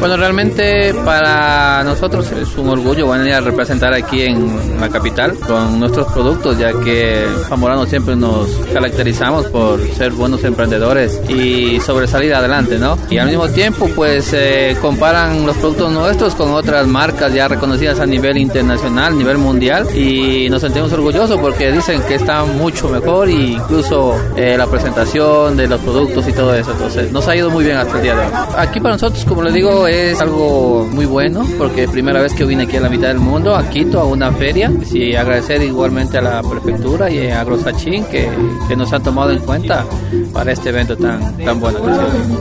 Bueno, realmente para nosotros es un orgullo venir a representar aquí en la capital con nuestros productos, ya que Zamorano siempre nos caracterizamos por ser buenos emprendedores y sobresalir adelante, ¿no? Y al mismo tiempo, pues comparan los productos nuestros con otras marcas ya reconocidas a nivel internacional, a nivel mundial, y nos sentimos orgullosos porque dicen que está mucho mejor, e incluso la presentación de los productos y todo eso. Entonces, nos ha ido muy bien hasta el día de hoy. Aquí para nosotros, como les digo, es algo muy bueno porque es primera vez que vine aquí a la mitad del mundo, a Quito, a una feria. Y agradecer igualmente a la prefectura y a Agrosachín que nos han tomado en cuenta para este evento tan bueno.